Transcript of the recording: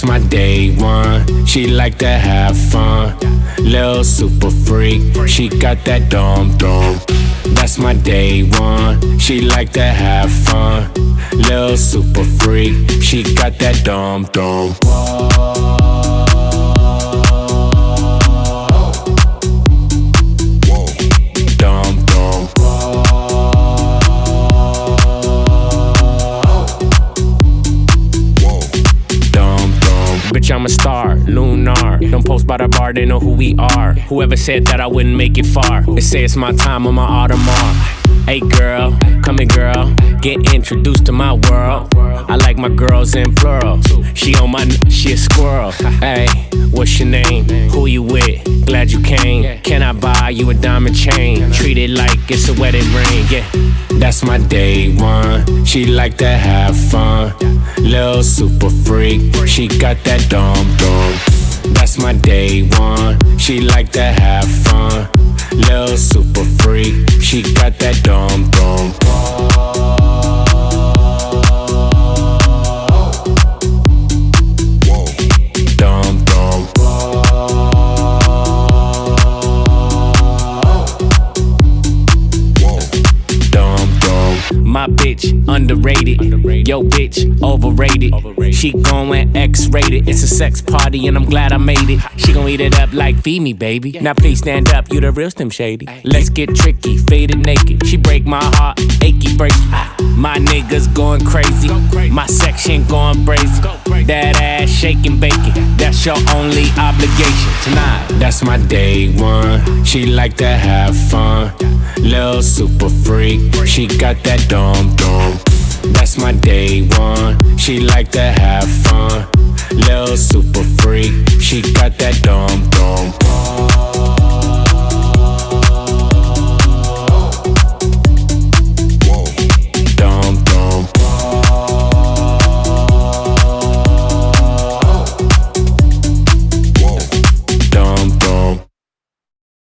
my day one. She like to have fun. Lil' super freak, she got that dum dum. That's my day one. She like to have fun. Lil' super freak, she got that dum dum. Bitch, I'm a star, lunar. Don't post by the bar, they know who we are. Whoever said that I wouldn't make it far, they say it's my time on my Audemars. Hey girl, come here girl, get introduced to my world. I like my girls in plural. She a squirrel. Hey, what's your name? Who you with? Glad you came. Can I buy you a diamond chain? Treat it like it's a wedding ring, yeah. That's my day one. She like to have fun. Lil' super freak, she got that dum dum. That's my day one. She like to have fun. Lil' super freak, she got that dum dum. My bitch underrated, yo bitch overrated. She going X-rated. It's a sex party and I'm glad I made it. She gon' eat it up like feed me, baby. Now please stand up, you the real Slim Shady. Let's get tricky, faded naked. She break my heart, achy breaky. My niggas going crazy, my section going brazy. That ass shaking bacon, that's your only obligation tonight. That's my day one. She like to have fun. Lil' super freak, she got that dum dum. That's my day one. She like to have fun. Lil' super freak, she got that dum dum.